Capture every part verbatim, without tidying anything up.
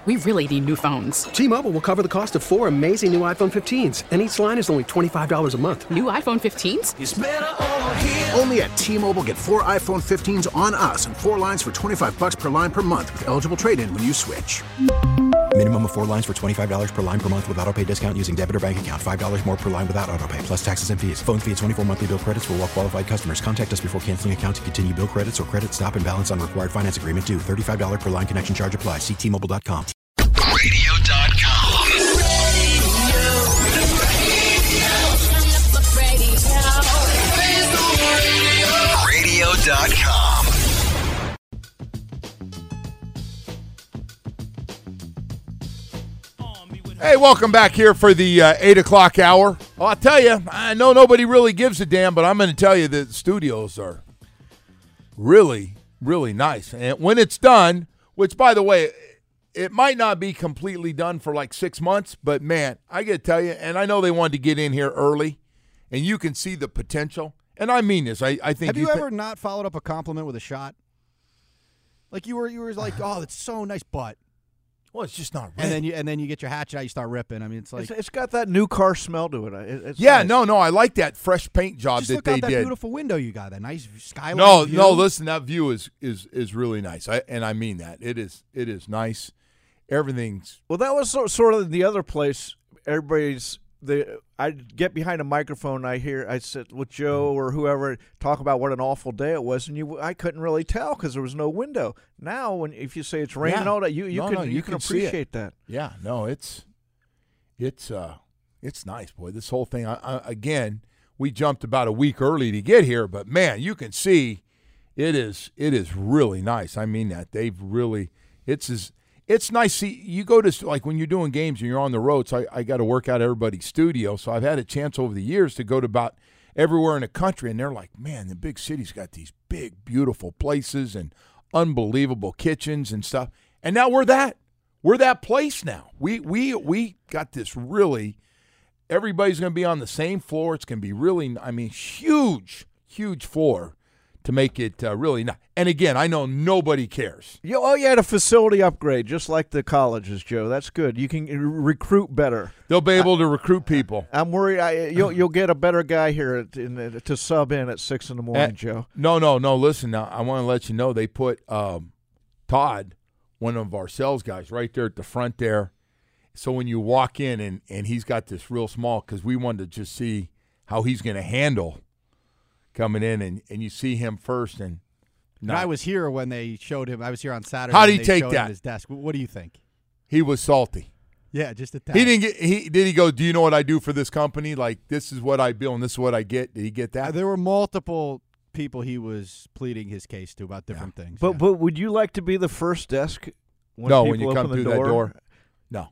we really need new phones. T-Mobile will cover the cost of four amazing new iPhone fifteens, and each line is only twenty-five dollars a month. New iPhone fifteens? It's better over here. Only at T-Mobile, get four iPhone fifteens on us and four lines for twenty-five dollars per line per month with eligible trade-in when you switch. Minimum of four lines for twenty-five dollars per line per month with autopay discount using debit or bank account. five dollars more per line without autopay, plus taxes and fees. Phone fee at twenty-four monthly bill credits for well-qualified customers. Contact us before canceling account to continue bill credits or credit stop and balance on required finance agreement due. thirty-five dollars per line connection charge applies. See T Mobile dot com. radio dot com. radio dot com. Hey, welcome back here for the uh, eight o'clock hour. Well, I'll tell you, I know nobody really gives a damn, but I'm going to tell you that the studios are really, really nice. And when it's done, which, by the way, it might not be completely done for like six months, but, man, I got to tell you, and I know they wanted to get in here early, and you can see the potential. And I mean this. I, I think. Have you, you ever th- not followed up a compliment with a shot? Like you were, you were like, "Oh, that's so nice," but well, it's just not. Red. And then you, and then you get your hatchet out, you start ripping. I mean, it's like it's, it's got that new car smell to it. it it's yeah, nice. no, no, I like that fresh paint job just that look they out that did. beautiful window you got, that nice skyline. No, view. no, listen, that view is is is really nice, I, and I mean that. It is, it is nice. Everything's well. That was so, sort of the other place. Everybody's. The I get behind a microphone. I hear I sit with Joe or whoever talk about what an awful day it was, and you I couldn't really tell because there was no window. Now, when if you say it's raining yeah. all day, you you no, can no, you, you can, can appreciate that. Yeah, no, it's it's uh it's nice, boy. This whole thing. I, I, again, we jumped about a week early to get here, but man, you can see it is it is really nice. I mean that they've really it's as It's nice. See, you go to, like, when you're doing games and you're on the road, so I, I got to work out everybody's studio. So I've had a chance over the years to go to about everywhere in the country, and they're like, man, the big city's got these big, beautiful places and unbelievable kitchens and stuff. And now we're that. We're that place now. We we we got this really, everybody's going to be on the same floor. It's going to be really, I mean, huge, huge floor to make it uh, really nice. And again, I know nobody cares. You, oh, you had a facility upgrade, just like the colleges, Joe. That's good. You can recruit better. They'll be able I, to recruit people. I'm worried I, you'll you'll get a better guy here at, in, to sub in at six in the morning, and, Joe. No, no, no. Listen, now I want to let you know they put um, Todd, one of our sales guys, right there at the front there. So when you walk in and, and he's got this real small, because we wanted to just see how he's going to handle coming in, and, and you see him first. And not, I was here when they showed him. I was here on Saturday. How did he they take showed that? Him his desk. What do you think? He was salty. Yeah, just a tad. He didn't get. He did. He go, do you know what I do for this company? Like, this is what I bill, and this is what I get. Did he get that? Uh, there were multiple people he was pleading his case to about different yeah. things. But yeah. but would you like to be the first desk? When no, people when you open come the through door? that door. No.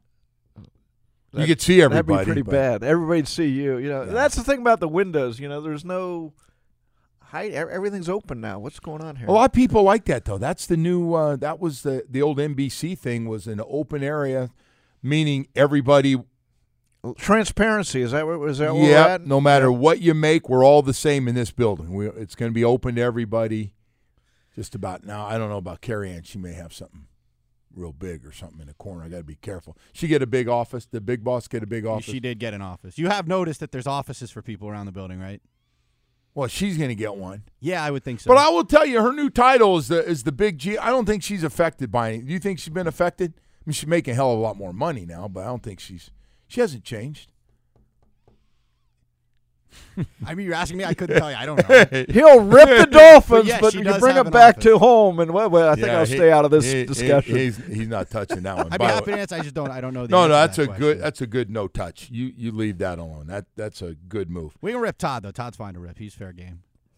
That, you could see everybody. That'd be pretty but, bad. Everybody'd see you. You know, yeah. That's the thing about the windows. You know, there's no height. Everything's open now. What's going on here? A lot of people like that, though. That's the new. Uh, that was the the old N B C thing. Was an open area, meaning everybody. Transparency, is that what is that where yeah, we're at? No matter what you make, we're all the same in this building. We, it's going to be open to everybody. Just about now. I don't know about Carrie Ann. She may have something real big or something in the corner. I got to be careful. She get a big office. The big boss get a big office. She did get an office. You have noticed that there's offices for people around the building, right? Well, she's going to get one. Yeah, I would think so. But I will tell you, her new title is the is the big G. I don't think she's affected by it. Do you think she's been affected? I mean, she's making a hell of a lot more money now, but I don't think she's she hasn't changed. I mean, you're asking me. I couldn't tell you. I don't know. He'll rip the Dolphins, but, yes, but you can bring them back office. to home. And well, well I think yeah, I'll he, stay out of this he, discussion. He, he's, he's not touching that one. I'd be happy to answer. I just don't. I don't know. The no, no, that's that a question. good. That's a good no touch. You you leave that alone. That that's a good move. We can rip Todd though. Todd's fine to rip. He's fair game.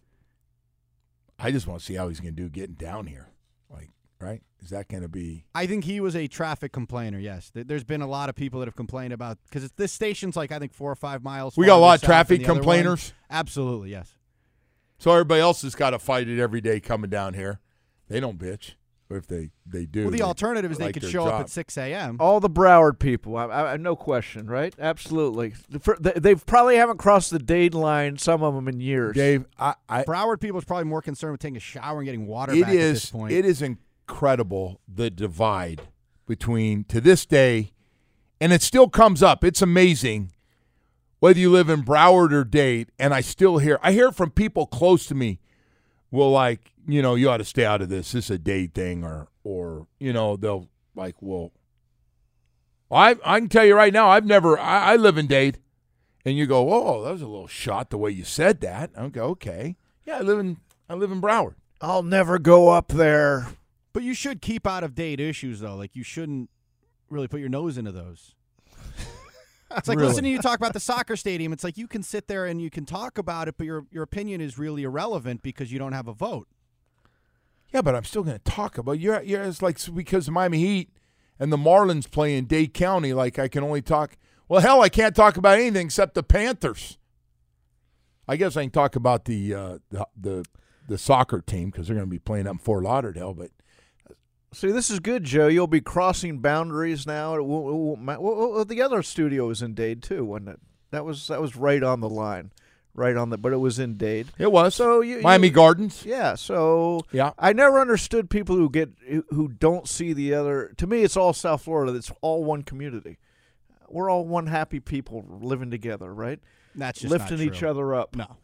I just want to see how he's going to do getting down here. Like, right? Is that going to be? I think he was a traffic complainer. Yes, there's been a lot of people that have complained about because this station's like I think four or five miles. We got a lot of traffic complainers. Absolutely, yes. So everybody else has got to fight it every day coming down here. They don't bitch, or if they they do. Well, the they alternative is they like could their show job. up at six a.m. All the Broward people, I, I, no question, right? Absolutely. They probably haven't crossed the date line. Some of them in years. Dave, I, I Broward people is probably more concerned with taking a shower and getting water it back is, at this point. It is incredible the divide between, to this day, and it still comes up. It's amazing whether you live in Broward or Dade, and I still hear, I hear from people close to me, well, like, you know, you ought to stay out of this. This is a Dade thing, or, or you know, they'll like, well, I I can tell you right now, I've never, I, I live in Dade, and you go, oh, that was a little shot the way you said that. I go, okay, yeah, I live in, I live in Broward. I'll never go up there. But you should keep out of Dade issues, though. Like, you shouldn't really put your nose into those. It's like Really? listening to you talk about the soccer stadium. It's like you can sit there and you can talk about it, but your your opinion is really irrelevant because you don't have a vote. Yeah, but I'm still going to talk about, you're, you're, it's like because the Miami Heat and the Marlins play in Dade County, like I can only talk, well, hell, I can't talk about anything except the Panthers. I guess I can talk about the uh, the, the the soccer team because they're going to be playing up in Fort Lauderdale. But See, this is good, Joe. You'll be crossing boundaries now. It won't- it won't ma- well, well, the other studio was in Dade too, wasn't it? That was that was right on the line, right on the. But it was in Dade. it was So you, Miami you, Gardens. Yeah. So Yeah. I never understood people who get who don't see the other. To me, it's all South Florida. It's all one community. We're all one happy people living together, right? That's just Lifting not each true. other up. No.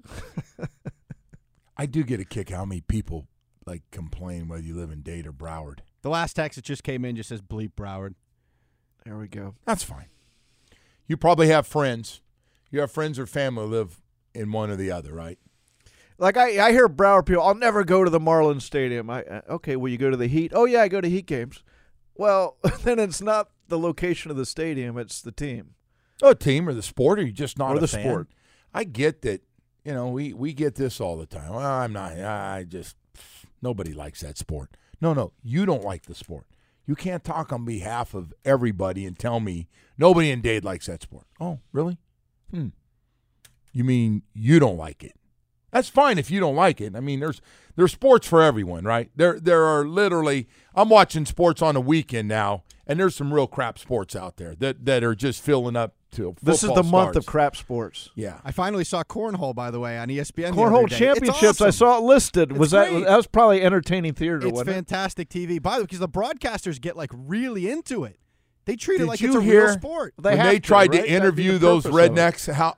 I do get a kick out how many people like complain whether you live in Dade or Broward. The last text that just came in just says bleep Broward. There we go. That's fine. You probably have friends. You have friends or family who live in one or the other, right? Like I, I hear Broward people. I'll never go to the Marlins Stadium. I uh, okay. Will you go to the Heat? Oh yeah, I go to Heat games. Well, then it's not the location of the stadium; it's the team. Oh, team or the sport, or you just not Or a the fan? sport. I get that. You know, we we get this all the time. Well, I'm not. I just nobody likes that sport. No, no, you don't like the sport. You can't talk on behalf of everybody and tell me nobody in Dade likes that sport. Oh, really? Hmm. You mean you don't like it? That's fine if you don't like it. I mean, there's there's sports for everyone, right? There there are literally. I'm watching sports on a weekend now, and there's some real crap sports out there that that are just filling up to. This is the football month of stars. crap sports. Yeah. I finally saw Cornhole, by the way, on E S P N. the Cornhole other day. It's championships. I awesome. saw it listed. It's was that great. that was probably entertaining theater? It's wasn't it? fantastic T V. By the way, because the broadcasters get like really into it. They treat Did it like you it's a hear- real sport. They when have they to, tried right? to That'd be interview the those purpose of it. rednecks, how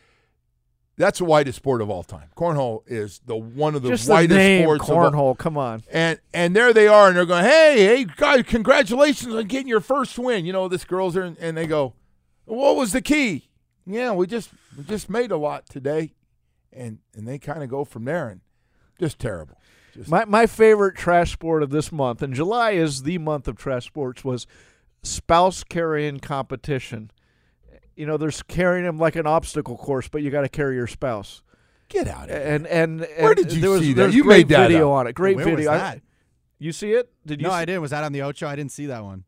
that's the whitest sport of all time. Cornhole is the one of the Just whitest the name sports of all. cornhole. Come on. And and there they are, and they're going, hey, hey, guys, congratulations on getting your first win. You know, this girl's there, and, and they go, what was the key? Yeah, we just we just made a lot today, and and they kind of go from there, and just terrible. Just, My my favorite trash sport of this month, and July is the month of trash sports, was spouse carrying competition. You know, there's carrying them like an obstacle course, but you got to carry your spouse. get out of here. And and, and Where did you there was, see that? there's You great made that video up. on it. Great Where video. was I- that? you see it? Did you? No, see, I didn't. Was that on the Ocho? I didn't see that one.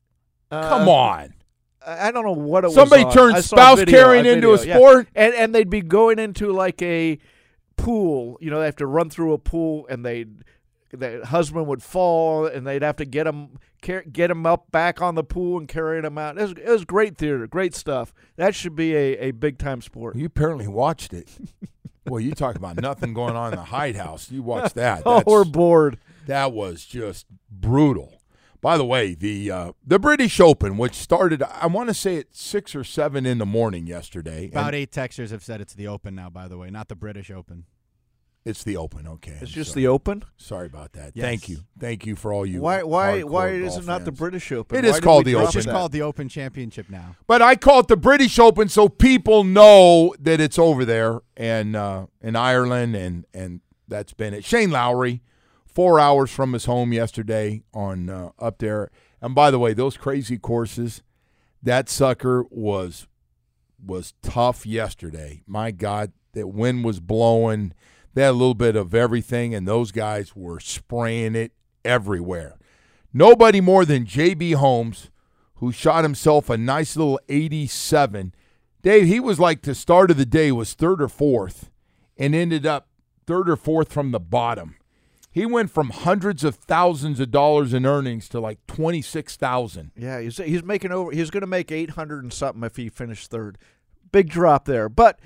uh, Come on. I I don't know what it Somebody was. on. turned I saw spouse video, carrying a into a video, yeah. sport? and and they'd be going into like a pool. You know, they have to run through a pool, and they the husband would fall, and they'd have to get him get him up back on the pool and carrying him out. It was, it was great theater, great stuff. That should be a, a big time sport. You apparently watched it. Well, you talk about nothing going on in the Hyde House. You watched that. Oh, That's- we're bored. That was just brutal. By the way, the uh, the British Open, which started, I want to say at six or seven in the morning yesterday. About and eight texters have said it's the Open now, by the way, not the British Open. It's the Open, okay. It's I'm just sorry. the Open. Sorry about that. Yes. Thank you. Thank you for all you Why why hardcore why is golf it not the fans. British Open? It Why is did called we the drop It's just that? called the Open Championship now. But I call it the British Open so people know that it's over there and uh, in Ireland, and, and that's been it. Shane Lowry, four hours from his home yesterday on uh, up there. And by the way, those crazy courses, that sucker was was tough yesterday. My God, that wind was blowing. They had a little bit of everything, and those guys were spraying it everywhere. Nobody more than J B. Holmes, who shot himself a nice little eighty-seven. Dave, he was like the start of the day was third or fourth and ended up third or fourth from the bottom. He went from hundreds of thousands of dollars in earnings to like twenty-six thousand. Yeah, he's he's making over. He's going to make eight hundred and something if he finished third. Big drop there. But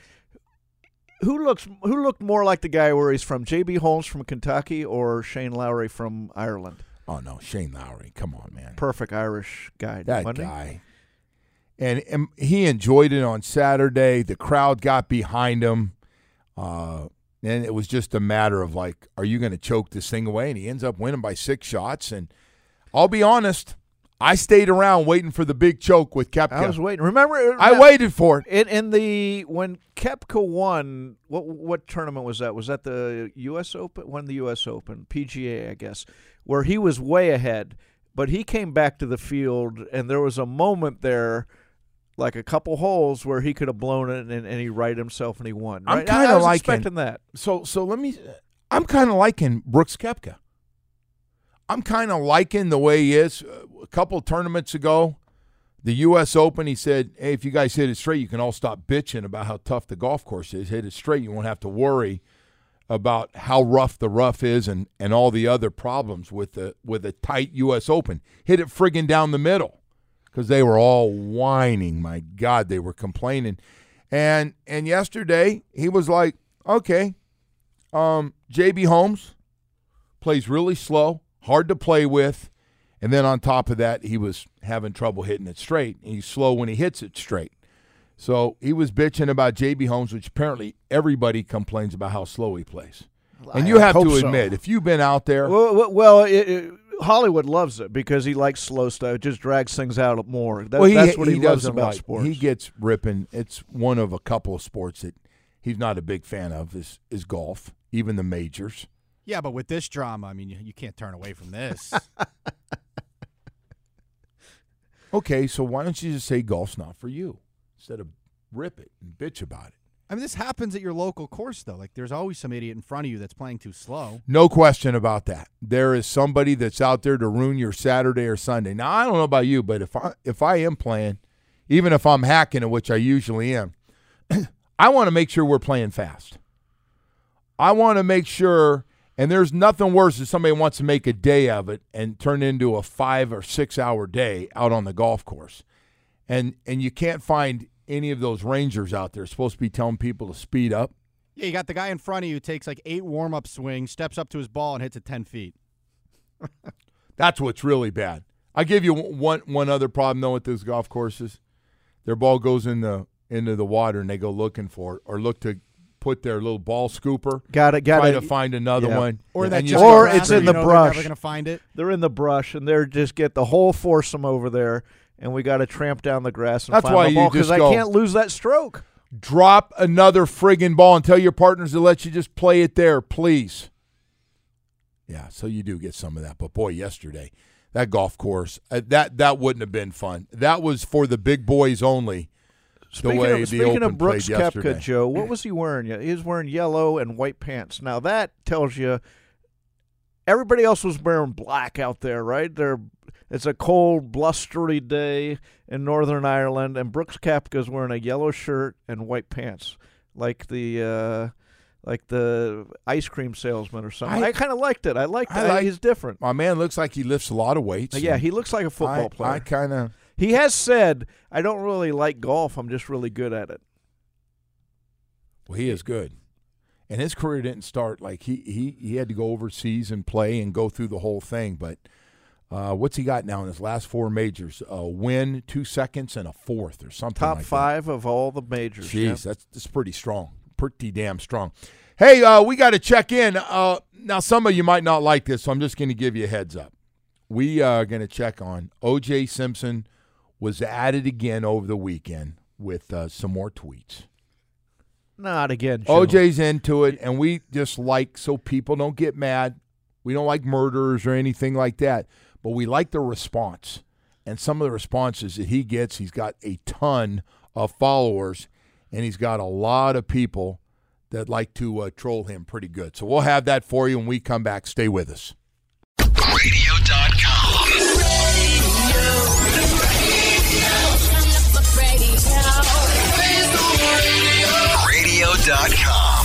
who looks who looked more like the guy where he's from? J B. Holmes from Kentucky or Shane Lowry from Ireland? Oh, no, Shane Lowry. Come on, man. Perfect Irish guy. That wasn't he? guy. And, and he enjoyed it on Saturday. The crowd got behind him. Uh, and it was just a matter of, like, are you going to choke this thing away? And he ends up winning by six shots. And I'll be honest, I stayed around waiting for the big choke with Koepka. I was waiting. Remember, I waited for it. In, in the when Koepka won, what what tournament was that? Was that the U S Open? Won the U S Open, P G A, I guess, where he was way ahead, but he came back to the field, and there was a moment there, like a couple holes, where he could have blown it, and, and he righted himself, and he won. I'm Right? kind I of was liking expecting that. So so let me. I'm kind of liking Brooks Koepka. I'm kind of liking the way he is. A couple of tournaments ago, the U S Open, he said, hey, if you guys hit it straight, you can all stop bitching about how tough the golf course is. Hit it straight. You won't have to worry about how rough the rough is and, and all the other problems with the with a tight U S Open. Hit it friggin' down the middle because they were all whining. My God, they were complaining. And and yesterday, he was like, okay, um, J B Holmes plays really slow, hard to play with, and then on top of that, he was having trouble hitting it straight. He's slow when he hits it straight. So he was bitching about J B Holmes, which apparently everybody complains about how slow he plays. And you I have hope to so. admit, if you've been out there, Well, well, well it, it, Hollywood loves it because he likes slow stuff. It just drags things out more. That, well, he, that's what he, loves doesn't about like, sports. He gets ripping. It's one of a couple of sports that he's not a big fan of is, is golf, even the majors. Yeah, but with this drama, I mean, you, you can't turn away from this. Okay, so why don't you just say golf's not for you instead of rip it and bitch about it? I mean, this happens at your local course, though. Like, there's always some idiot in front of you that's playing too slow. No question about that. There is somebody that's out there to ruin your Saturday or Sunday. Now, I don't know about you, but if I if I am playing, even if I'm hacking it, which I usually am, I want to make sure we're playing fast. I want to make sure, and there's nothing worse than somebody wants to make a day of it and turn it into a five or six hour day out on the golf course. And and you can't find any of those rangers out there supposed to be telling people to speed up. Yeah, you got the guy in front of you who takes like eight warm-up swings, steps up to his ball, and hits it ten feet. That's what's really bad. I give you one one other problem, though, with those golf courses. Their ball goes in the, into the water, and they go looking for it or look to put their little ball scooper. Got it. Got try it. to find another yeah. one. Or that and you giant Or grasser, it's in you the know brush. They're never going to find it. They're in the brush, and they're just get the whole foursome over there, and we got to tramp down the grass and That's find why the you ball just I go- can't lose that stroke. Drop another friggin' ball and tell your partners to let you just play it there, please. Yeah, so you do get some of that. But, boy, yesterday, that golf course, uh, that that wouldn't have been fun. That was for the big boys only, Speaking, the way of, the speaking Open of Brooks played yesterday. Koepka, Joe, what was he wearing? He was wearing yellow and white pants. Now, that tells you everybody else was wearing black out there, right? They're, it's a cold, blustery day in Northern Ireland, and Brooks Koepka's wearing a yellow shirt and white pants, like the uh, like the ice cream salesman or something. I, I- kind of liked it. I liked I it. like- He's different. My man looks like he lifts a lot of weights. Yeah, and he looks like a football I, player. I kind of – He has said, I don't really like golf. I'm just really good at it. well, he is good. And his career didn't start like he, he, he had to go overseas and play and go through the whole thing. But uh, what's he got now in his last four majors? A win, two seconds, and a fourth or something Top like five of all the majors. that. Jeez, yeah. that's, that's pretty strong. Pretty damn strong. Hey, uh, we got to check in. Uh, now, some of you might not like this, so I'm just going to give you a heads up. We are going to check on O J Simpson was at it again over the weekend with uh, some more tweets. Not again, Joe. O J's into it, and we just like, so people don't get mad. We don't like murderers or anything like that, but we like the response. And some of the responses that he gets, he's got a ton of followers, and he's got a lot of people that like to uh, troll him pretty good. So we'll have that for you when we come back. Stay with us. radio dot com. radio dot com.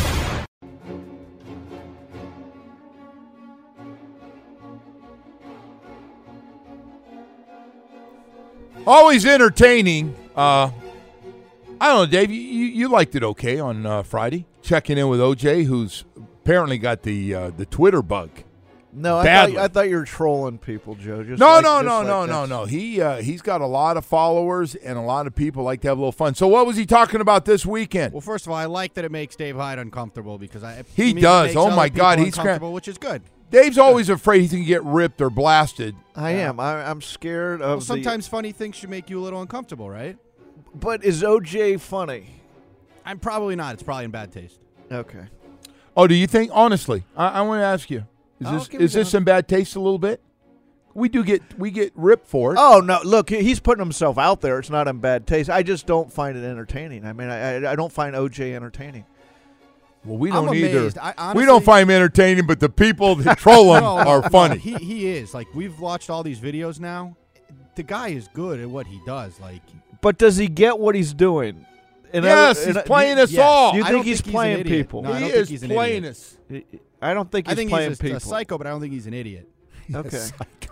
Always entertaining. Uh, I don't know, Dave, you, you, you liked it okay on uh, Friday, checking in with O J, who's apparently got the uh, the Twitter bug. No, I Badly. thought, I thought you were trolling people, Joe. Just No, like- no, just no, like no, no, that's- no. He uh, he's got a lot of followers, and a lot of people like to have a little fun. So, what was he talking about this weekend? Well, first of all, I like that it makes Dave Hyde uncomfortable because I He it means it does. makes Oh, other my God, people he's cra- uncomfortable, which is good. Dave's always afraid he's gonna get ripped or blasted. I am. I, I'm scared of Well, the- sometimes funny things should make you a little uncomfortable, right? But is O J funny? I'm probably not. It's probably in bad taste. Okay. Oh, do you think? Honestly, I, I want to ask you: Is I'll this give you is this that. in bad taste a little bit? We do get we get ripped for it. Oh no! Look, he's putting himself out there. It's not in bad taste. I just don't find it entertaining. I mean, I I, I don't find O J entertaining. Well, we I'm don't either. amazed. I we honestly- don't find him entertaining, but the people that troll him No, are no, funny. He he is. Like, we've watched all these videos now. The guy is good at what he does. Like, But does he get what he's doing? In Yes, other- he's in- playing do- us yes. all. Do you I think don't he's think he's an playing idiot. people? No, I he don't think is he's an playing idiot. us. I don't think I he's think playing he's a, people. a psycho, but I don't think he's an idiot. Okay.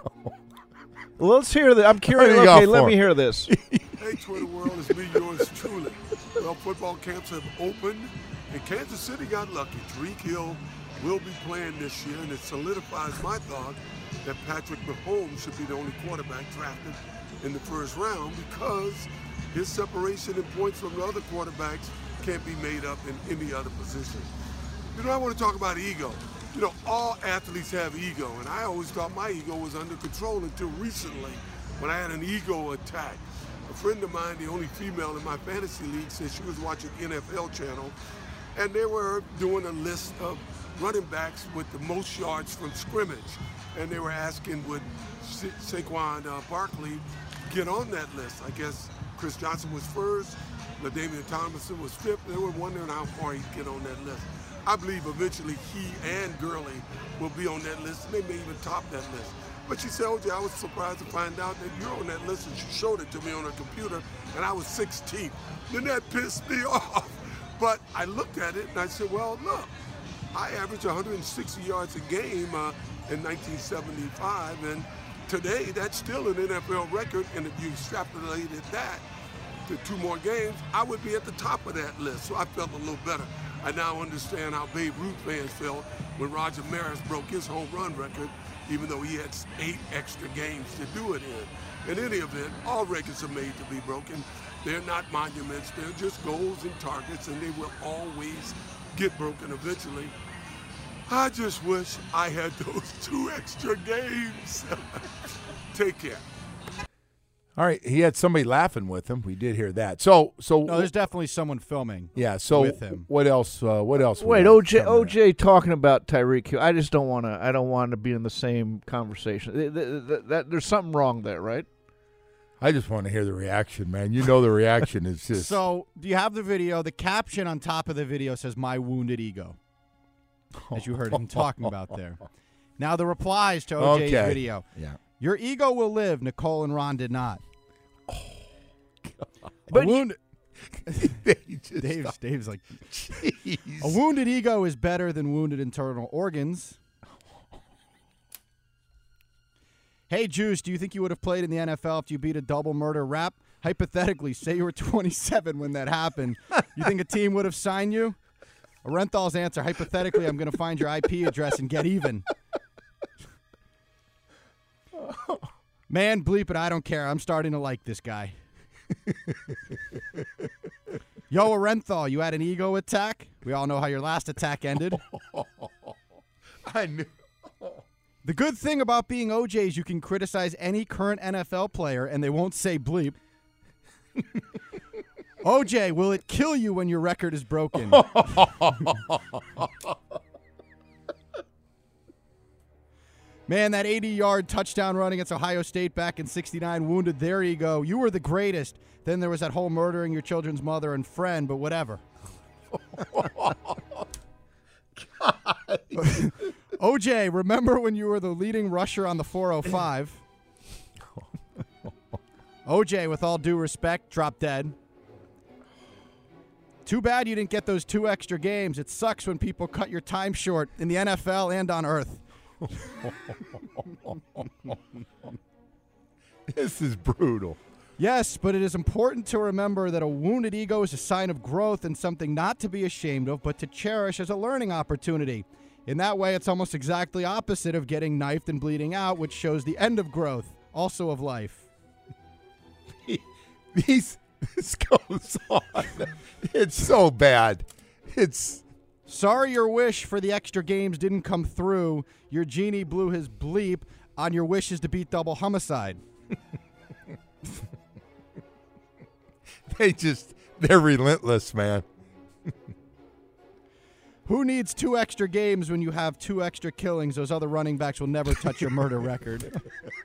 Well, let's hear that. I'm What curious. do you got Okay, let for me him? hear this. Hey, Twitter world, it's me, yours truly. Well, football camps have opened, and Kansas City got lucky. Tariq Hill will be playing this year, and it solidifies my thought that Patrick Mahomes should be the only quarterback drafted in the first round because his separation in points from the other quarterbacks can't be made up in any other position. You know, I want to talk about ego. You know, all athletes have ego, and I always thought my ego was under control until recently when I had an ego attack. A friend of mine, the only female in my fantasy league, said she was watching N F L channel, and they were doing a list of running backs with the most yards from scrimmage. And they were asking, would Sa- Saquon uh, Barkley get on that list? I guess Chris Johnson was first, LaDainian Tomlinson was fifth. They were wondering how far he'd get on that list. I believe eventually he and Gurley will be on that list, and they may even top that list. But she said, O J, I was surprised to find out that you're on that list, and she showed it to me on her computer, and I was sixteenth. Then that pissed me off. But I looked at it, and I said, well, look, I averaged one hundred sixty yards a game uh, in nineteen seventy-five, and today that's still an N F L record, and if you extrapolated that to two more games, I would be at the top of that list. So I felt a little better. I now understand how Babe Ruth fans felt when Roger Maris broke his home run record, even though he had eight extra games to do it in. In any event, all records are made to be broken. They're not monuments, they're just goals and targets, and they will always get broken eventually. I just wish I had those two extra games. Take care. All right, he had somebody laughing with him. We did hear that. So, so No, there's definitely someone filming. yeah. So, with him. what else? Uh, what else? we Wait, got O J, coming O up? J talking about Tyreek Hill. I just don't want to. I don't want to be in the same conversation. Th- th- th- that, there's something wrong there, right? I just want to hear the reaction, man. You know the reaction is just. So, do you have the video? The caption on top of the video says, "My wounded ego," as you heard him talking about there. Now, the replies to O J's Okay. video. Yeah. Your ego will live. Nicole and Ron did not. Oh, God. But a wounded, They just- Dave's, Dave's like, Jeez. a wounded ego is better than wounded internal organs. Hey, Juice, do you think you would have played in the N F L if you beat a double murder rap? Hypothetically, say you were twenty-seven when that happened. You think a team would have signed you? Arenthal's answer, hypothetically, I'm going to find your I P address and get even. Man, bleep it, I don't care. I'm starting to like this guy. Yo, Arenthal, you had an ego attack? We all know how your last attack ended. I knew. The good thing about being O J is you can criticize any current N F L player and they won't say bleep. O J, will it kill you when your record is broken? Man, that eighty-yard touchdown run against Ohio State back in sixty-nine wounded their ego. You were the greatest. Then there was that whole murdering your children's mother and friend, but whatever. O J, remember when you were the leading rusher on the four oh five? O J, with all due respect, drop dead. Too bad you didn't get those two extra games. It sucks when people cut your time short in the N F L and on Earth. This is brutal. Yes, but it is important to remember that a wounded ego is a sign of growth and something not to be ashamed of, but to cherish as a learning opportunity. In that way, it's almost exactly opposite of getting knifed and bleeding out, which shows the end of growth, also of life. These, this goes on. It's so bad. It's sorry your wish for the extra games didn't come through. Your genie blew his bleep on your wishes to beat double homicide. They just, they're relentless, man. Who needs two extra games when you have two extra killings? Those other running backs will never touch your murder record.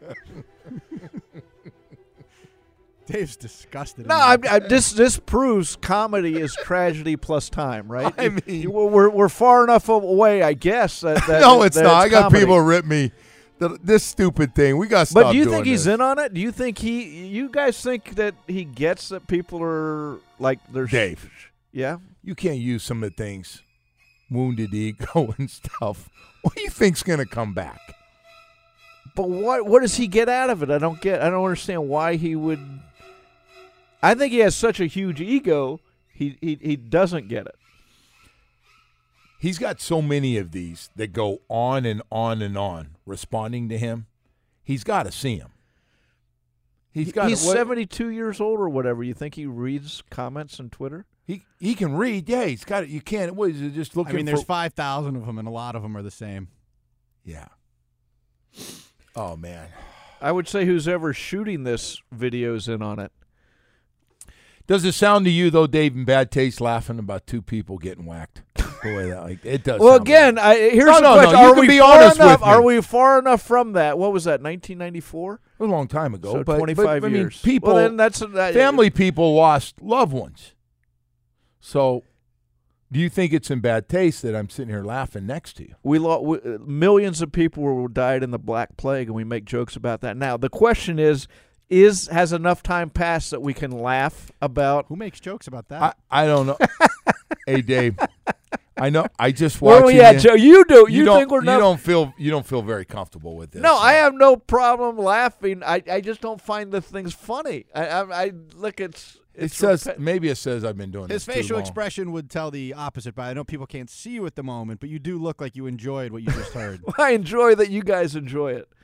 Dave's disgusted. No, I, I, this this proves comedy is tragedy plus time, right? I mean, we're we're far enough away, I guess. That, that, no, it's that not. It's I got comedy. people rip me. The, this stupid thing. We got to stop But do you doing think he's this. in on it? Do you think he? You guys think that he gets that people are like they're Dave? Yeah, you can't use some of the things, wounded ego and stuff. What do you think's going to come back? But what what does he get out of it? I don't get. I don't understand why he would. I think he has such a huge ego. He he he doesn't get it. He's got so many of these that go on and on and on responding to him. He's got to see him. He's got. He's what, seventy-two years old or whatever. You think he reads comments on Twitter? He he can read. Yeah, he's got it. You can't. What is it? Just looking. I mean, there's for, five thousand of them, and a lot of them are the same. Yeah. Oh man. I would say who's ever shooting this video's in on it. Does it sound to you though, Dave, in bad taste, laughing about two people getting whacked? Boy, that, like, it does. Well, sound again, bad. I, here's no, the no, question: no, you Are can we be far honest enough? with me. Are we far enough from that? What was that? nineteen ninety-four. It was a long time ago. So but, twenty-five but, I years. mean, people, well, then that's uh, family people lost loved ones. So, do you think it's in bad taste that I'm sitting here laughing next to you? We, lo- we uh, millions of people were died in the Black Plague, and we make jokes about that. Now, the question is: Is has enough time passed that we can laugh about? Who makes jokes about that? I, I don't know. Hey, Dave. I know. I just Where watching we at, you. Joe? You do. You, You, don't, think we're you not? don't feel you don't feel very comfortable with this. No, I have no problem laughing. I, I just don't find the things funny. I I, I look it's. It it's says repet- maybe it says I've been doing His this too facial long. expression would tell the opposite, but I know people can't see you at the moment, but you do look like you enjoyed what you just heard. I enjoy that you guys enjoy it.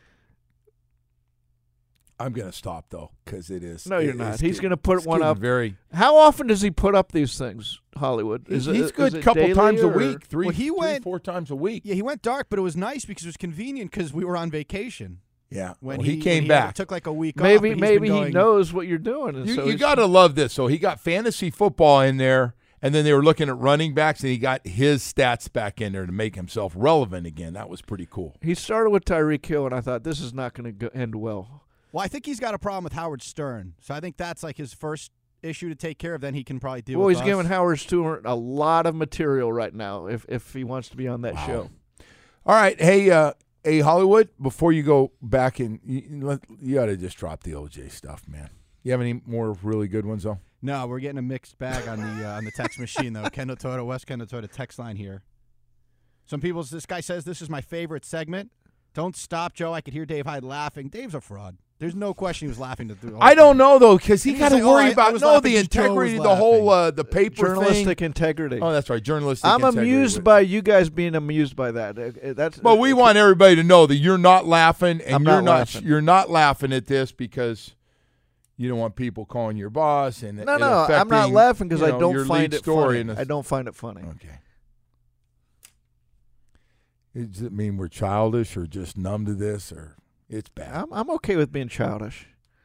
I'm gonna stop though because it is. No, you're it not. is He's getting- going to put it's one getting up. Very. How often does he put up these things, Hollywood? Is He's, it, he's good is a it couple daily times a or- week, three, Well, he three, went- four times a week. Yeah, he went dark, but it was nice because it was convenient because we were on vacation. Yeah, When well, he, he, came when he back. took like a week off. Maybe but he's maybe been he going- knows what you're doing. And You, so you he's- got to love this. So he got fantasy football in there, and then they were looking at running backs, and he got his stats back in there to make himself relevant again. That was pretty cool. He started with Tyreek Hill, and I thought this is not going to end well. Well, I think he's got a problem with Howard Stern, so I think that's like his first issue to take care of. Then he can probably deal Well, with he's us. giving Howard Stewart a lot of material right now if if he wants to be on that Wow. show. All right, hey, uh, hey, Hollywood. Before you go back and you, you, you got to just drop the O J stuff, man. You have any more really good ones though? No, we're getting a mixed bag on the uh, on the text machine though. Kendall Toyota, West Kendall Toyota text line here. Some people, this guy says this is my favorite segment. Don't stop, Joe. I could hear Dave Hyde laughing. Dave's a fraud. There's no question he was laughing to do. I don't know though, because he He got to was like, oh, worry I- I about was no laughing the 'cause Joe was integrity, the whole laughing. uh, the paper Journalistic thing. integrity. Oh, that's right, journalistic. I'm integrity. amused by you guys being amused by that. Uh, uh, That's But we want everybody to know that you're not laughing, and I'm you're not not laughing. you're not laughing at this because you don't want people calling your boss and No, it no, I'm not affecting, laughing because you I know, don't your find lead it story funny. in a- I don't find it funny. Okay. Does it mean we're childish or just numb to this, or it's bad? I'm I'm okay with being childish.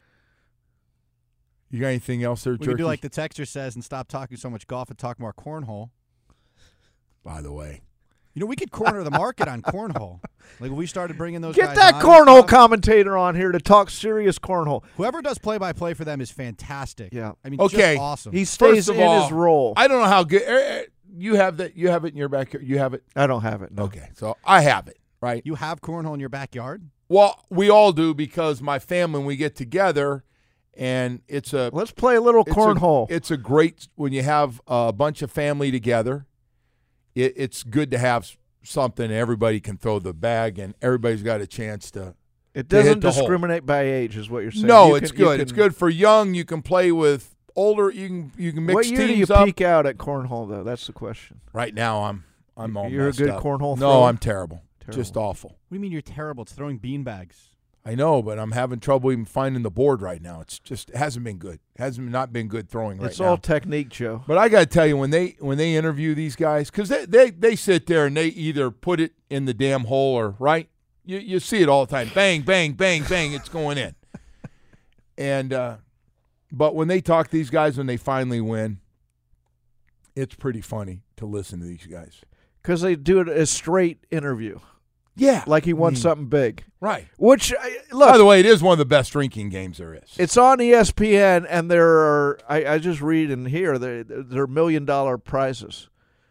You got anything else there, We Jerky? could do like the texter says and stop talking so much golf and talk more cornhole. By the way, You know, we could corner the market on cornhole. Like if we started bringing those Get guys that on and cornhole stuff, commentator on here to talk serious cornhole. Whoever does play-by-play for them is fantastic. Yeah. I mean, Okay. just awesome. He stays first of in all, his role. I don't know how good er, er, you have that. You have it in your backyard. You have it. I don't have it. No. Okay, so I have it. Right. You have cornhole in your backyard? Well, we all do because my family, when we get together, and it's a Let's play a little it's cornhole. A, it's a great when you have a bunch of family together. It, it's good to have something everybody can throw the bag, and everybody's got a chance to. It to hit doesn't the hole. discriminate by age, is what you're saying. No, You it's can- you good. It's can- good for young. You can play with older. You can you can mix What year do you teams up. peak out at cornhole, though? That's the question. Right now, I'm I'm all You're a messed good up. cornhole No, thrower? I'm terrible. Terrible. Just awful. What do you mean you're terrible? It's throwing beanbags. I know, but I'm having trouble even finding the board right now. It's just it hasn't been good. It hasn't not been good throwing right It's now. all technique, Joe. But I got to tell you, when they when they interview these guys, because they, they, they sit there and they either put it in the damn hole or, right? You you see it all the time. Bang, bang, bang, bang, it's going in. And uh, but when they talk to these guys, when they finally win, it's pretty funny to listen to these guys. Because they do it a straight interview. Yeah. Like he won I mean, something big. Right. Which, I- look. By the way, it is one of the best drinking games there is. It's on E S P N, and there are, I, I just read in here, there, there are million-dollar prizes.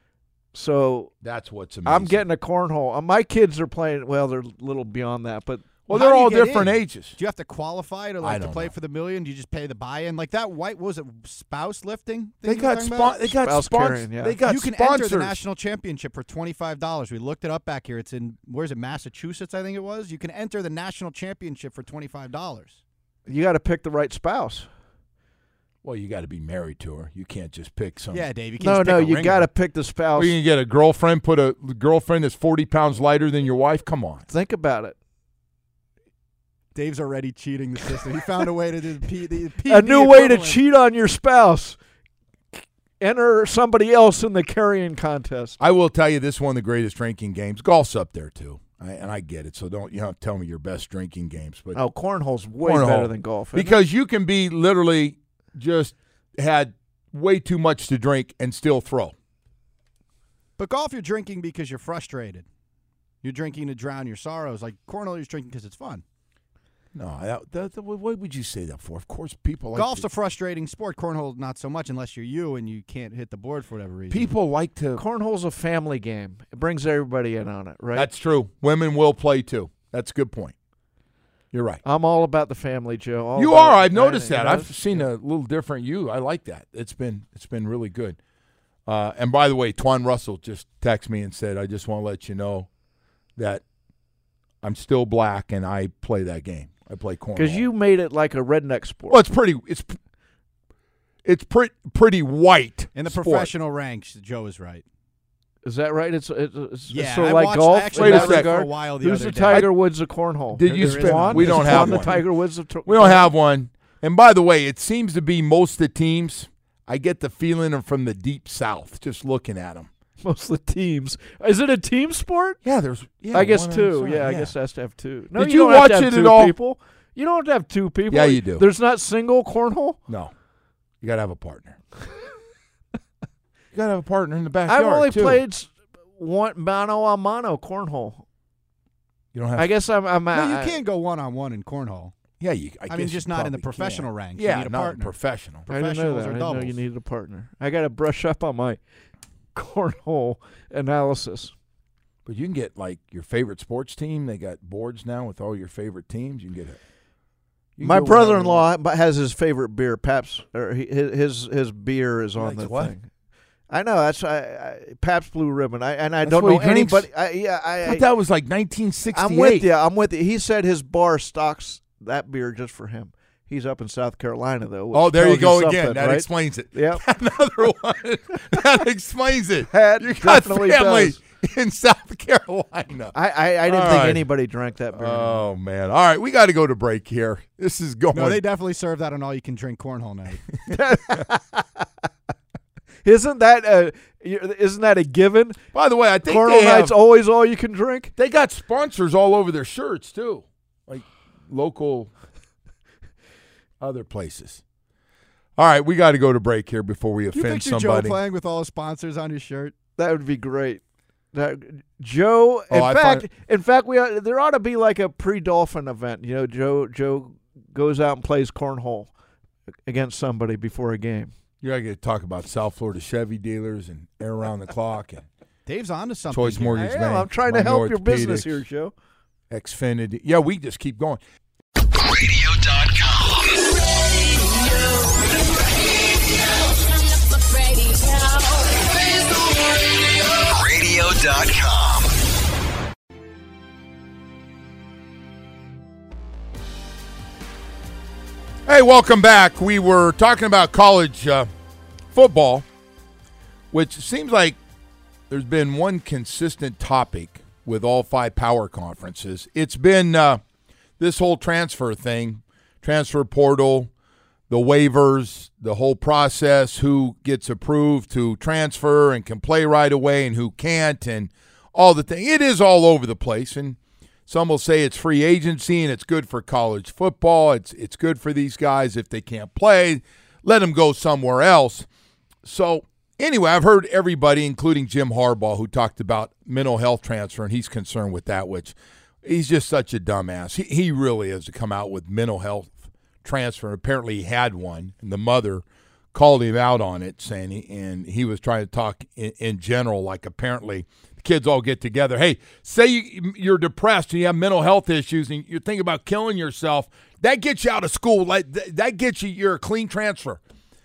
So That's what's amazing. I'm getting a cornhole. Uh, My kids are playing, well, they're a little beyond that, but Well, How they're do you all get different in? ages. Do you have to qualify to I like to don't play know. for the million? Do you just pay the buy-in? Like that white, what was it, spouse lifting? thing They you were got talking spon- about? They got Spouse sponsors. carrying, yeah. They got you can sponsors. enter the national championship for twenty-five dollars. We looked it up back here. It's in, where's it, Massachusetts, I think it was. You can enter the national championship for twenty-five dollars. you got to pick the right spouse. Well, you got to be married to her. You can't just pick some. Yeah, Dave, you can't No, just pick no, a you ringer. got to pick the spouse. Or you can get a girlfriend. Put a girlfriend that's forty pounds lighter than your wife. Come on. Think about it. Dave's already cheating the system. He found a way to do the P. The P A new way to equivalent. cheat on your spouse. Enter somebody else in the carrying contest. I will tell you, this is one of the greatest drinking games. Golf's up there too, I, and I get it. So don't you know tell me your best drinking games, but Oh, cornhole's way cornhole. better than golf. isn't it? because you can be literally just had way too much to drink and still throw. But golf, you're drinking because you're frustrated. You're drinking to drown your sorrows. Like cornhole, you're drinking because it's fun. No, that, that, that, what would you say that for? Of course, people like Golf's to, a frustrating sport. Cornhole, not so much, unless you're you and you can't hit the board for whatever reason. people like to. cornhole's a family game. It brings everybody in on it, right? That's true. Women will play too. That's a good point. You're right. I'm all about the family, Joe. All You about are. I've it. noticed I- that. you know, I've seen a little different you. I like that. It's been it's been really good. Uh, and by the way, Twan Russell just texted me and said, "I just want to let you know that I'm still black and I play that game. I play cornhole." Because you made it like a redneck sport. well, it's pretty. It's it's pretty pretty white in the sport. professional ranks, Joe is right. Is that right? It's it's, it's, Yeah, it's sort I of like watched- golf I actually in that watched that for a regard. while the Who's other the day. Tiger Woods of cornhole? Did you There spend? isn't. We Is don't Twan have the one. Tiger Woods of. We don't have one. And by the way, it seems to be most of the teams. I get the feeling are from the deep south. Just looking at them. Most of the teams. Is it a team sport? Yeah, there's. Yeah, I guess one on two. each side, Yeah, I guess it has to have two. No, Did you, you don't have watch to have it two at all? People. You don't have to have two people. Yeah, you do. There's not single cornhole. No, you got to have a partner. You got to have a partner in the backyard. I've only too. played s- one mano a mano cornhole. You don't have. I guess I'm. I'm No, you I- can't go one on one in cornhole. Yeah, you. I, I, guess mean, you just not in the probably professional can. ranks. You Yeah, need a not partner. professional. I didn't know professionals that. or I didn't know you doubles. needed a partner. I got to brush up on my cornhole analysis. But you can get like your favorite sports team. They got boards now with all your favorite teams. You can get it. You can My go wherever you brother-in-law has his favorite beer, Pabst. Or he, his his beer is on likes the what? thing. I know that's I, I, Pabst Blue Ribbon. I and I That's don't what know he drinks? anybody. I, yeah, I, I I thought that was like nineteen sixty-eight. I'm with you. I'm with you. He said his bar stocks that beer just for him. He's up in South Carolina though. which Oh, there you tells go something, again. That right? explains it. Yep. Another one. That explains it. That you got definitely family does. in South Carolina. I I, I didn't All think right. anybody drank that beer. Oh man! All right, we got to go to break here. This is going. No, they definitely serve that on all you can drink cornhole night. Isn't that a isn't that a given? By the way, I think Cornhole they have, night's always all you can drink. they got sponsors all over their shirts too, like local other places. All right, we got to go to break here before we You offend picture somebody. Joe playing with all his sponsors on his shirt? That would be great. That, Joe, in Oh, I fact, find- in fact, we ought, there ought to be like a pre-Dolphin event. You know, Joe Joe goes out and plays cornhole against somebody before a game. You got to get to talk about South Florida Chevy dealers and air around the clock and Dave's onto something. Choice here. Mortgage I am. Bank. I'm trying to help your business Orthopedics, here, Joe. Xfinity. Yeah, we just keep going. radio dot com. radio dot com. Hey, welcome back. We were talking about college uh, football, which seems like there's been one consistent topic with all five power conferences. It's been uh, this whole transfer thing, transfer portal, the waivers, the whole process, who gets approved to transfer and can play right away and who can't, and all the thing. It is all over the place, and some will say it's free agency and it's good for college football. It's it's good for these guys if they can't play. Let them go somewhere else. So anyway, I've heard everybody, including Jim Harbaugh, who talked about mental health transfer, and he's concerned with that, which he's just such a dumbass. He, he really has to come out with mental health transfer. Apparently he had one, and the mother called him out on it, saying he, and he was trying to talk in, in general, like apparently the kids all get together. Hey, say you, you're depressed and you have mental health issues and you're thinking about killing yourself. That gets you out of school. Like that gets you, you're a clean transfer.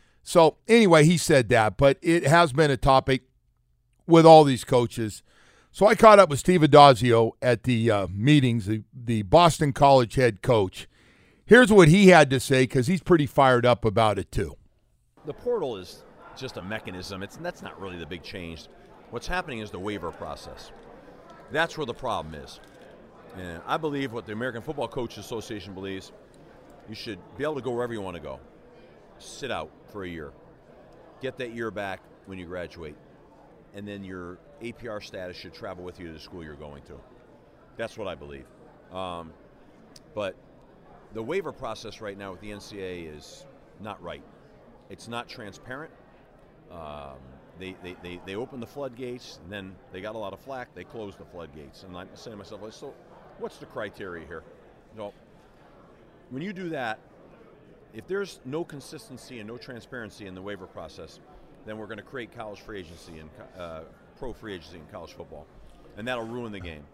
So anyway, he said that, but it has been a topic with all these coaches. So I caught up with Steve Addazio at the uh, meetings, the, the Boston College head coach. Here's what he had to say, because he's pretty fired up about it too. The portal is just a mechanism. It's that's not really the big change. What's happening is the waiver process. That's where the problem is. And I believe what the American Football Coaches Association believes, you should be able to go wherever you want to go. Sit out for a year. Get that year back when you graduate. And then your A P R status should travel with you to the school you're going to. That's what I believe. Um, but the waiver process right now with the N C double A is not right. It's not transparent. Um, they, they, they, they opened the floodgates, and then they got a lot of flack. They closed the floodgates. And I'm saying to myself, so what's the criteria here? You know, when you do that, if there's no consistency and no transparency in the waiver process, then we're going to create college free agency and uh, pro free agency in college football, and that'll ruin the game.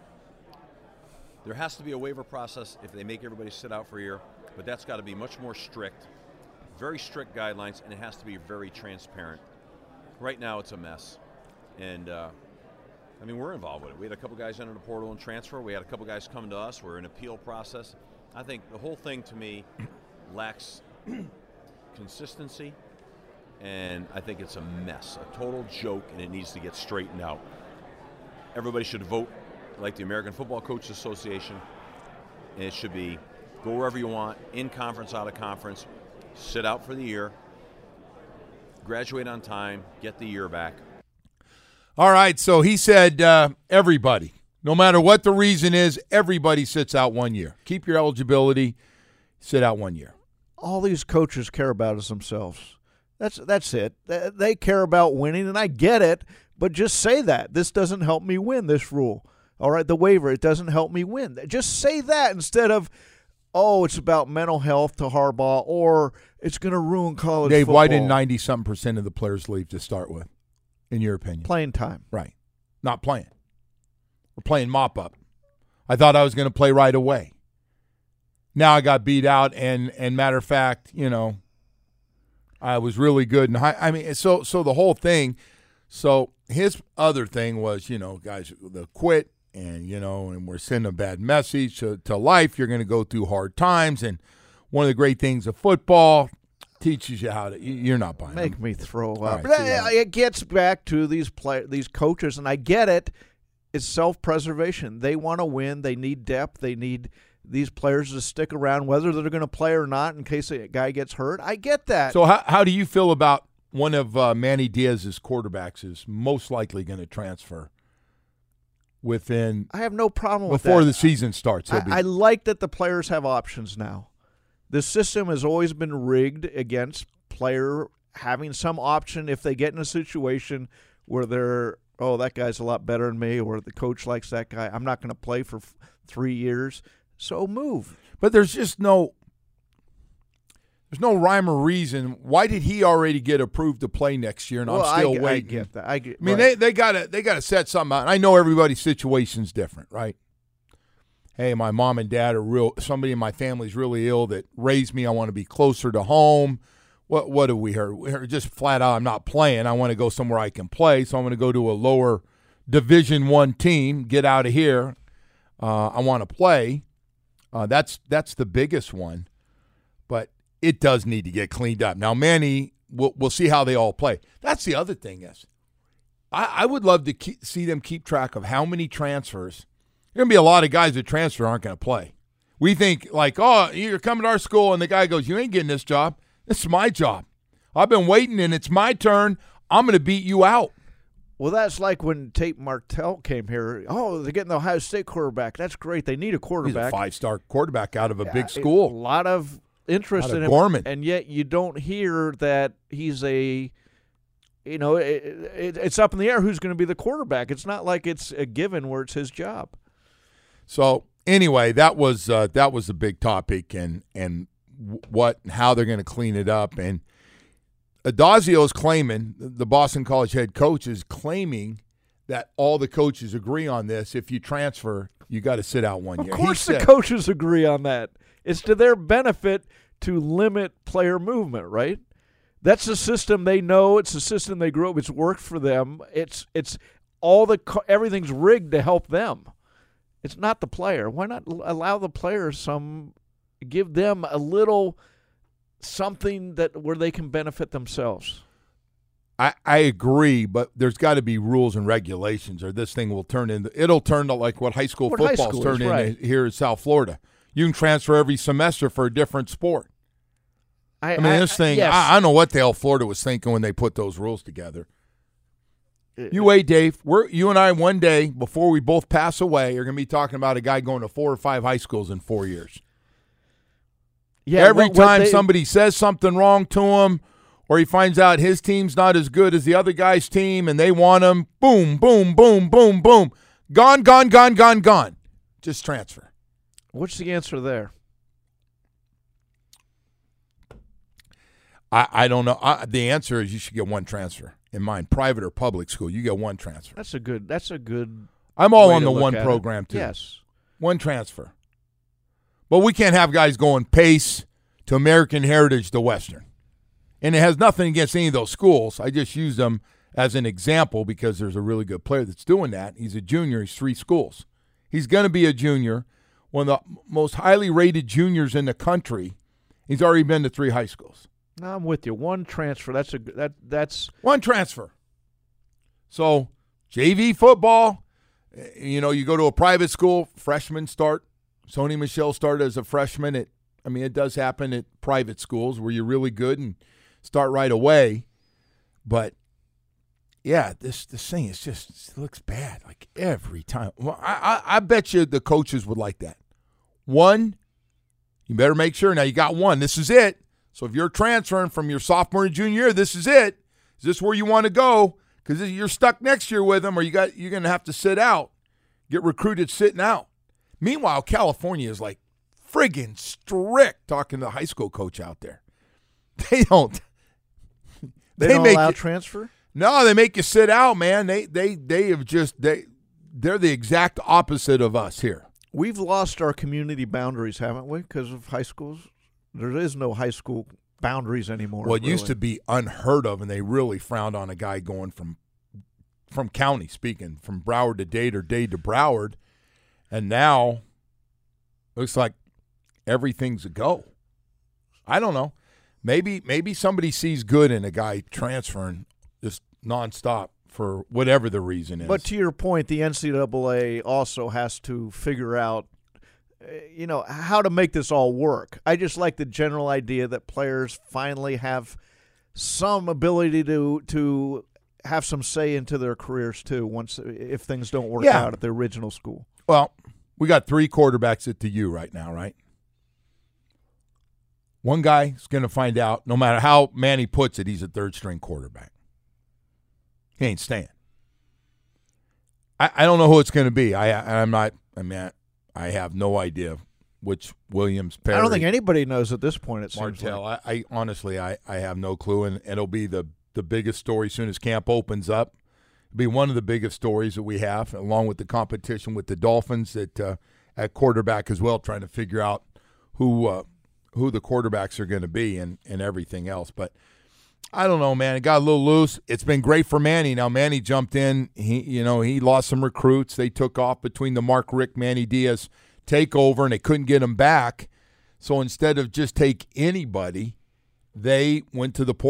There has to be a waiver process if they make everybody sit out for a year, but that's got to be much more strict, very strict guidelines, and it has to be very transparent. Right now, it's a mess, and uh, I mean, we're involved with it. We had a couple guys enter the portal and transfer. We had a couple guys come to us. We're in appeal process. I think the whole thing, to me, lacks consistency, and I think it's a mess, a total joke, and it needs to get straightened out. Everybody should vote like the American Football Coaches Association, and it should be go wherever you want, in conference, out of conference, sit out for the year, graduate on time, get the year back. All right, so he said uh, everybody, no matter what the reason is, everybody sits out one year. Keep your eligibility, sit out one year. All these coaches care about is themselves. That's that's it. They care about winning, and I get it, but just say that. This doesn't help me win, this rule. All right, the waiver, it doesn't help me win. Just say that instead of, oh, it's about mental health to Harbaugh, or it's going to ruin college Dave, football. why didn't ninety-something percent of the players leave to start with, in your opinion? Playing time. Right. Not playing. We're playing mop-up. I thought I was going to play right away. Now I got beat out, and, and matter of fact, you know, I was really good. And high, I mean, so so the whole thing, so his other thing was, you know, guys, they'll quit, and, you know, and we're sending a bad message to, to life. You're going to go through hard times, and one of the great things of football teaches you how to, you're not buying Make them. me throw All up. right, see But you it gets back to these play, these coaches, and I get it. It's self-preservation. They want to win. They need depth. They need these players to stick around, whether they're going to play or not, in case a guy gets hurt. I get that. So how how do you feel about one of uh, Manny Diaz's quarterbacks is most likely going to transfer within I have no problem with that. before the season starts? I, Be, I like that the players have options now. The system has always been rigged against player having some option if they get in a situation where they're, oh, that guy's a lot better than me, or the coach likes that guy. I'm not going to play for f- three years. So move. But there's just no there's no rhyme or reason. Why did he already get approved to play next year, and well, I'm still I, waiting? I get that. I, get, I mean, right. they they gotta they gotta set something out. And I know everybody's situation's different, right? Hey, my mom and dad are real. Somebody in my family's really ill that raised me. I want to be closer to home. What what have we heard? We heard just flat out, I'm not playing. I want to go somewhere I can play. So I'm going to go to a lower Division One team. Get out of here. Uh, I want to play. Uh, that's that's the biggest one, but it does need to get cleaned up. Now, Manny, we'll, we'll see how they all play. That's the other thing is, I, I would love to keep, see them keep track of how many transfers. There are going to be a lot of guys that transfer aren't going to play. We think like, oh, you're coming to our school, and the guy goes, you ain't getting this job. This is my job. I've been waiting, and it's my turn. I'm going to beat you out. Well, that's like when Tate Martell came here. Oh, they're getting the Ohio State quarterback. That's great. They need a quarterback. He's a five-star quarterback out of a yeah, big school. A lot of interest Out of in him. Gorman. And yet you don't hear that he's a, you know, it, it, it's up in the air who's going to be the quarterback. It's not like it's a given where it's his job. So anyway, that was uh, that was a big topic, and and what and how they're going to clean it up. And Adazio is claiming, the Boston College head coach is claiming that all the coaches agree on this. If you transfer, you got to sit out one Of year. Of course He the said, coaches agree on that. It's to their benefit to limit player movement, right? That's a system they know. It's a system they grew up. It's worked for them. It's it's all the everything's rigged to help them. It's not the player. Why not allow the player some, give them a little something that where they can benefit themselves? I, I agree, but there's got to be rules and regulations, or this thing will turn into it'll turn to like what high school What high football's school turned is, right. into here in South Florida. You can transfer every semester for a different sport. I, I mean, I, this thing, yes. I, I don't know what the hell Florida was thinking when they put those rules together. You wait, Dave. We're you and I one day before we both pass away are going to be talking about a guy going to four or five high schools in four years. Yeah, Every what- what time they- somebody says something wrong to him, or he finds out his team's not as good as the other guy's team, and they want him, boom, boom, boom, boom, boom, gone, gone, gone, gone, gone. Just transfer. What's the answer there? I, I don't know. I, the answer is you should get one transfer. In mine, private or public school, you get one transfer. That's a good. That's a good. I'm all way on to the look one at it. program, too. Yes. One transfer. But we can't have guys going Pace to American Heritage to Western. And it has nothing against any of those schools. I just use them as an example because there's a really good player that's doing that. He's a junior. He's three schools. He's going to be a junior, one of the most highly rated juniors in the country. He's already been to three high schools. No, I'm with you. One transfer. That's a that. That's One transfer. So J V football, you know, you go to a private school, freshmen start. Sony Michel started as a freshman. At, I mean, it does happen at private schools where you're really good and start right away. But, yeah, this this thing is just it looks bad like every time. Well, I, I, I bet you the coaches would like that. One, you better make sure. Now, you got one. This is it. So if you're transferring from your sophomore and junior year, this is it. Is this where you want to go? Because you're stuck next year with them, or you got you're going to have to sit out, get recruited sitting out. Meanwhile, California is like friggin' strict talking to the high school coach out there. They don't. they, they don't make allow you, transfer. No, they make you sit out, man. They they they have just they they're the exact opposite of us here. We've lost our community boundaries, haven't we? Because of high schools. There is no high school boundaries anymore. Well, it really. used to be unheard of, and they really frowned on a guy going from from county, speaking, from Broward to Dade or Dade to Broward. And now looks like everything's a go. I don't know. Maybe maybe somebody sees good in a guy transferring just nonstop for whatever the reason is. But to your point, the N C double A also has to figure out, you know, how to make this all work. I just like the general idea that players finally have some ability to to have some say into their careers too. Once if things don't work Yeah. out at the original school. Well, we got three quarterbacks at the U right now, right? One guy is going to find out, no matter how Manny puts it, he's a third-string quarterback. He ain't staying. I, I don't know who it's going to be. I, I'm not – I mean, I, I have no idea which Williams, Perry. I don't think anybody knows at this point, it seems Martell. like. I, I honestly, I, I have no clue, and it'll be the, the biggest story as soon as camp opens up. It'll be one of the biggest stories that we have, along with the competition with the Dolphins at uh, at quarterback as well, trying to figure out who uh, who the quarterbacks are going to be and, and everything else. But I don't know, man. It got a little loose. It's been great for Manny. Now Manny jumped in. He, you know, he lost some recruits. They took off between the Mark Richt, Manny Diaz takeover, and they couldn't get him back. So instead of just take anybody, they went to the portal.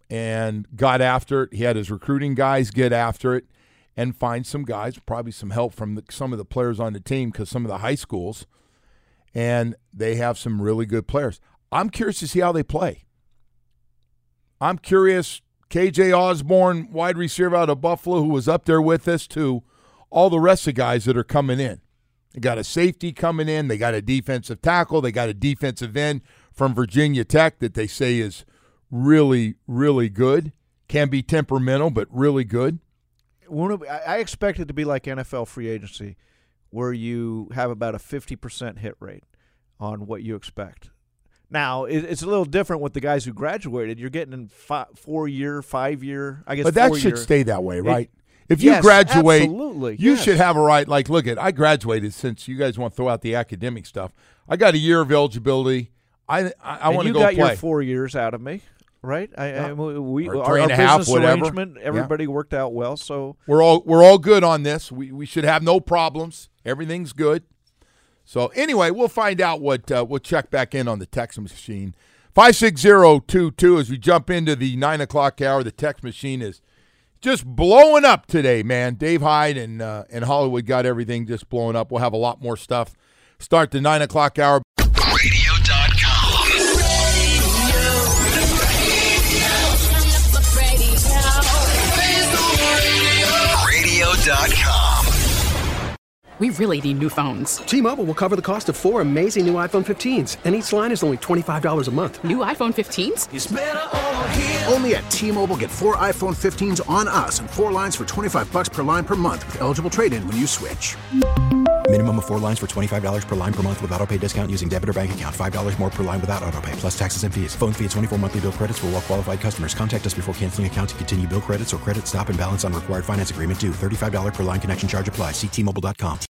and got after it. He had his recruiting guys get after it and find some guys, probably some help from the, some of the players on the team because some of the high schools, and they have some really good players. I'm curious to see how they play. I'm curious, K J Osborne, wide receiver out of Buffalo, who was up there with us, to all the rest of the guys that are coming in. They got a safety coming in. They got a defensive tackle. They got a defensive end from Virginia Tech that they say is really, really good. Can be temperamental, but really good. I expect it to be like N F L free agency, where you have about a fifty percent hit rate on what you expect. Now, it's a little different with the guys who graduated. You're getting in five, four-year, five-year, I guess But that four should year. stay that way, right? It, if you yes, graduate, absolutely, you yes. should have a right. Like, look, at I graduated, since you guys want to throw out the academic stuff. I got a year of eligibility. I I, I want to go play. You got play. your four years out of me. Right, I, I, we Or our, three and our a half, business whatever. arrangement, everybody Yeah. worked out well. So We're all we're all good on this. We we should have no problems. Everything's good. So anyway, we'll find out what uh, we'll check back in on the text machine. five six zero two two as we jump into the nine o'clock hour. The text machine is just blowing up today, man. Dave Hyde and uh, and Hollywood got everything just blowing up. We'll have a lot more stuff. Start the nine o'clock hour. radio dot com. radio dot com. We really need new phones. T-Mobile will cover the cost of four amazing new iPhone fifteens, and each line is only twenty-five dollars a month. New iPhone fifteens? Only at T-Mobile, get four iPhone fifteens on us and four lines for twenty-five bucks per line per month with eligible trade-in when you switch. Minimum of four lines for twenty-five dollars per line per month with autopay discount using debit or bank account. five dollars more per line without autopay, plus taxes and fees. Phone fee at twenty-four monthly bill credits for well-qualified customers. Contact us before canceling account to continue bill credits or credit stop and balance on required finance agreement due. thirty-five dollars per line connection charge applies. See T Mobile dot com.